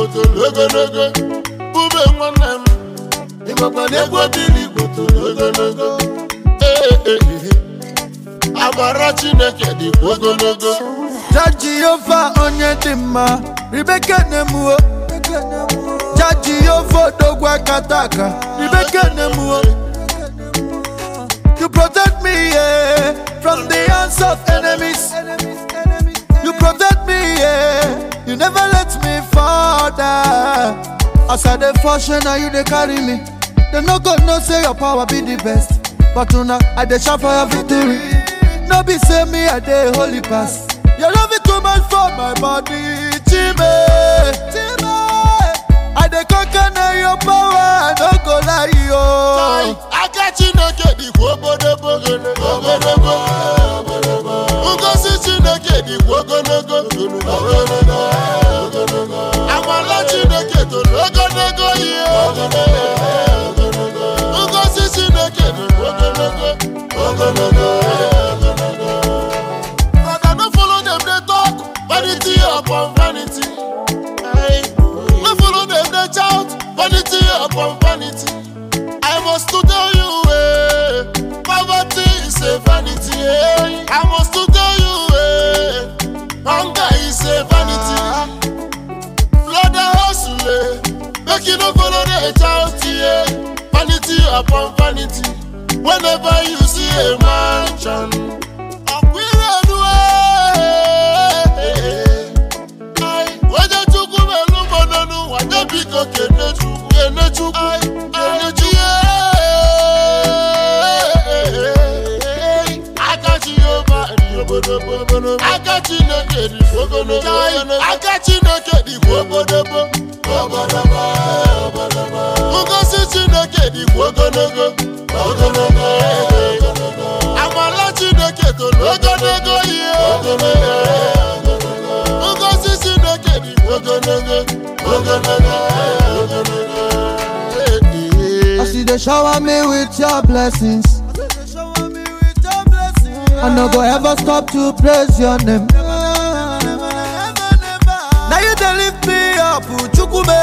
ogologo bube nwanne m ịmakwa na egwu obili gbotoro ogologo amara Chineke dị ogologo Jehova onye dị mma Rebecca Nemuo Jehova dogwa kataka Rebecca Nemuo You protect me from the hands of enemies. You protect me, you never let me fall down. As I dey function, now you dey carry me. They no go no say your power be the best, but now I dey shout for your victory. No be say me I dey holy pass. Your love is too much for my body, Chime. I dey conquer now your power, I no go lie yo. I got you no get the wobodobo, Ugosi Chineke di wogonogo, Amala Chineke to logonogo ye. Ugosi Chineke di wogonogo. But I don't follow them, they talk vanity upon vanity. No follow them, they shout vanity upon vanity. I must to tell you, poverty is a vanity. I must to tell you, hunger is a vanity. Blood and hustle, make you no follow the shout, vanity upon vanity. Whenever you see a mansion, I got you no get it, I got you no get it, Ugosi no get it, I'm a lot you no get to logonogo, Ugosi no get it, As you dey shower me with your blessings, I no go ever stop to praise your name. Now you dey lift me up, Chukwume.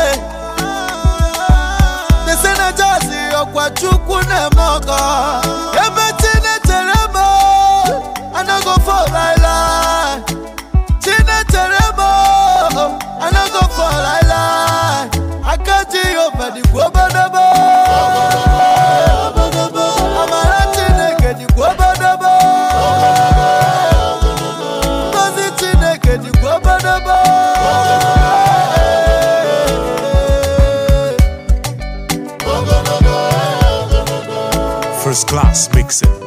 They say na jazzy okwa Chukwu nemogo. Everything they teremo, I no go fall like. Chine teremo, I no go fall like. I can't see over the wobodobo. First class mixing.